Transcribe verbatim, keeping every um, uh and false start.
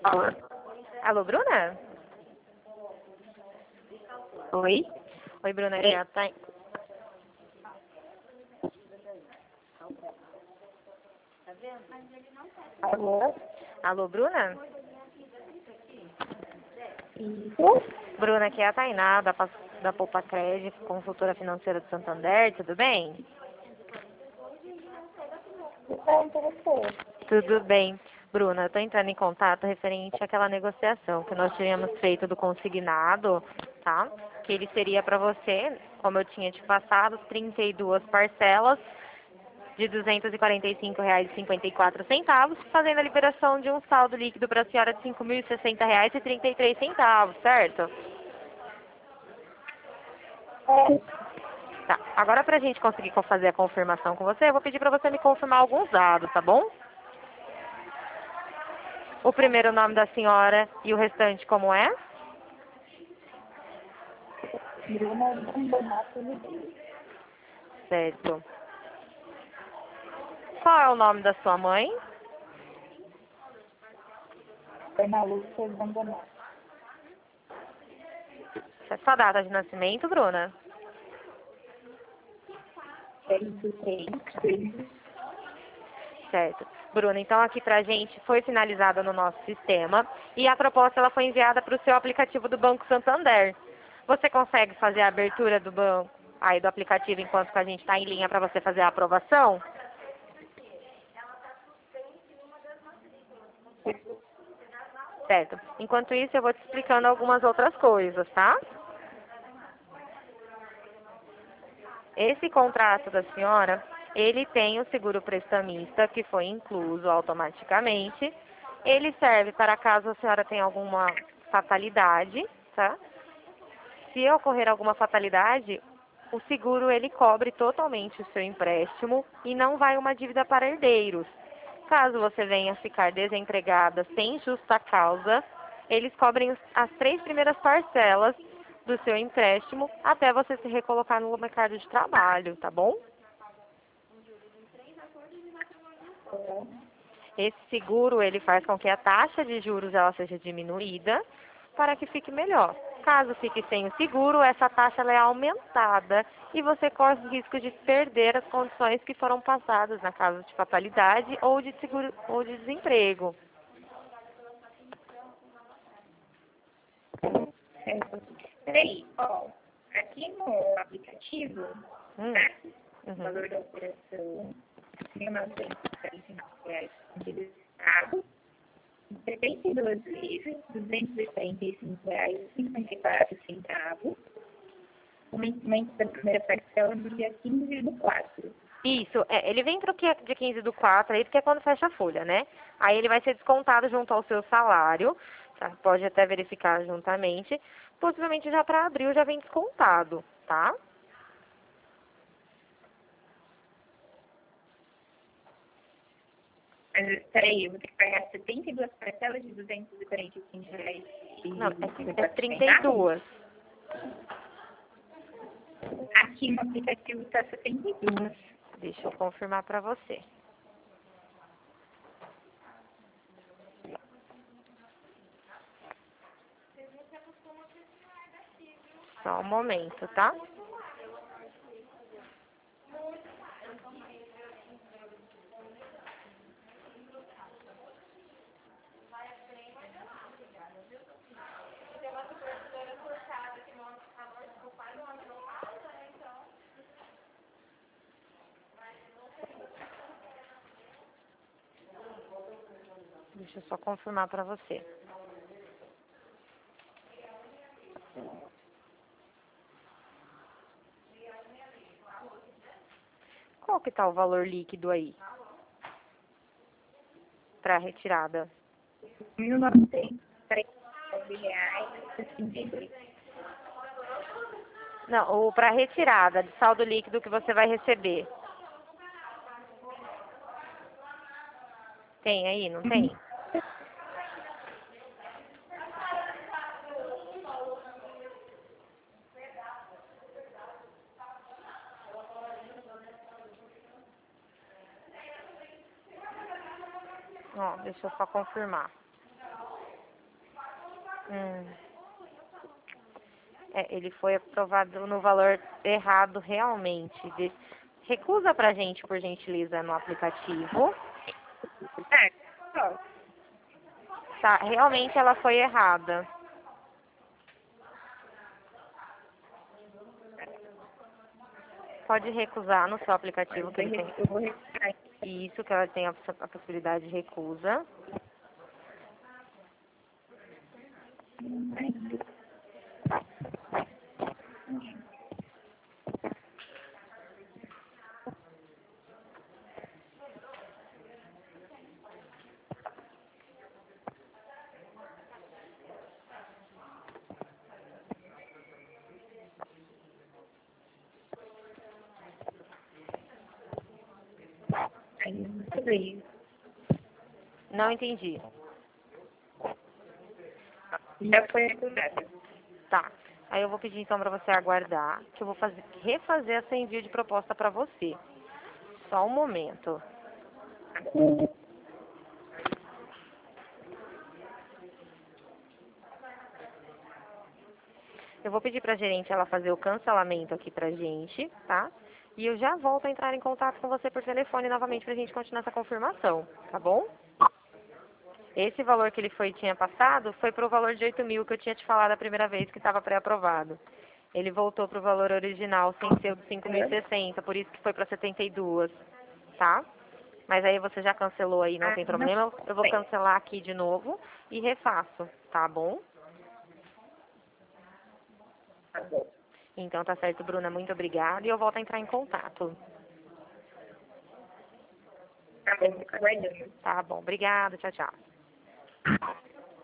Alô? Alô, Bruna? Oi? Oi, Bruna, aqui é a Thay. Alô? Alô, Bruna? Isso? Bruna, aqui é a Tainá, da, Pa- da Poupa Crédito, consultora financeira do Santander, tudo bem? Tudo bem com você? Tudo bem. Bruna, eu estou entrando em contato referente àquela negociação que nós tínhamos feito do consignado, tá? Que ele seria para você, como eu tinha te passado, trinta e duas parcelas de duzentos e quarenta e cinco reais e cinquenta e quatro centavos, fazendo a liberação de um saldo líquido para a senhora de cinco mil e sessenta reais e trinta e três centavos, certo? É, Tá. Agora, para a gente conseguir co- fazer a confirmação com você, eu vou pedir para você me confirmar alguns dados, tá bom? O primeiro nome da senhora e o restante como é? Bruna Bombonato Ribeiro. Certo. Qual é o nome da sua mãe? Ana Lúcia Bombonato. Sua data de nascimento, Bruna? seis do três, três. Certo. Bruna, então aqui pra gente foi finalizada no nosso sistema e a proposta ela foi enviada para o seu aplicativo do Banco Santander. Você consegue fazer a abertura do banco, aí do aplicativo enquanto que a gente está em linha para você fazer a aprovação? Certo. Enquanto isso, eu vou te explicando algumas outras coisas, tá? Esse contrato da senhora, ele tem o seguro prestamista, que foi incluso automaticamente. Ele serve para caso a senhora tenha alguma fatalidade, tá? Se ocorrer alguma fatalidade, o seguro ele cobre totalmente o seu empréstimo e não vai uma dívida para herdeiros. Caso você venha ficar desempregada sem justa causa, eles cobrem os- as três primeiras parcelas do seu empréstimo até você se recolocar no mercado de trabalho, tá bom? Esse seguro ele faz com que a taxa de juros ela seja diminuída para que fique melhor. Caso fique sem o seguro, essa taxa ela é aumentada e você corre o risco de perder as condições que foram passadas na caso de fatalidade ou de seguro ou de desemprego. Certo. Peraí, ó, aqui no aplicativo, Hum, tá? O uhum. valor da operação mil novecentos e quarenta e nove reais registrado, setenta e duas vezes, duzentos e quarenta e cinco reais e cinquenta e quatro centavos. O vencimento da primeira parcela no dia quinze do quatro. Isso, é, ele vem para o dia quinze do quatro aí, porque é quando fecha a folha, né? Aí ele vai ser descontado junto ao seu salário, tá? Pode até verificar juntamente. Possivelmente já para abril já vem descontado, tá? Mas, peraí, eu vou ter que pagar setenta e duas parcelas de duzentos e quarenta e cinco reais e Não, é, cinquenta e é quatro trinta e centavos? duas. Aqui no aplicativo está setenta e duas. Deixa eu confirmar para você. Só um momento, tá? Deixa eu só confirmar para você. Qual que tá o valor líquido aí para retirada? mil novecentos e trinta e nove reais e sessenta e dois. Não, o para retirada de saldo líquido que você vai receber. Tem aí, não tem? Ó, deixa eu só confirmar. Hum. É, ele foi aprovado no valor errado realmente. De... Recusa pra gente, por gentileza, no aplicativo. É, só. Tá, realmente ela foi errada. Pode recusar no seu aplicativo que ele tem. Eu vou retirar. Isso, que ela tem a, a possibilidade de recusa. Aí, tudo isso. Não entendi. Já foi recusada. Tá. Aí eu vou pedir então pra você aguardar, que eu vou fazer, refazer essa envio de proposta pra você. Só um momento. Eu vou pedir pra gerente ela fazer o cancelamento aqui pra gente, tá? E eu já volto a entrar em contato com você por telefone novamente pra gente continuar essa confirmação, tá bom? Esse valor que ele foi tinha passado foi pro valor de oito mil que eu tinha te falado a primeira vez que estava pré-aprovado. Ele voltou pro valor original sem ser o de cinco mil e sessenta, por isso que foi para setenta e dois, tá? Mas aí você já cancelou aí, não Ah, tem não problema. Eu vou tem. cancelar aqui de novo e refaço, tá bom? Tá bom. Então tá certo, Bruna, muito obrigada e eu volto a entrar em contato. Tá bom, fica aguardando. Tá bom, obrigada, tchau, tchau.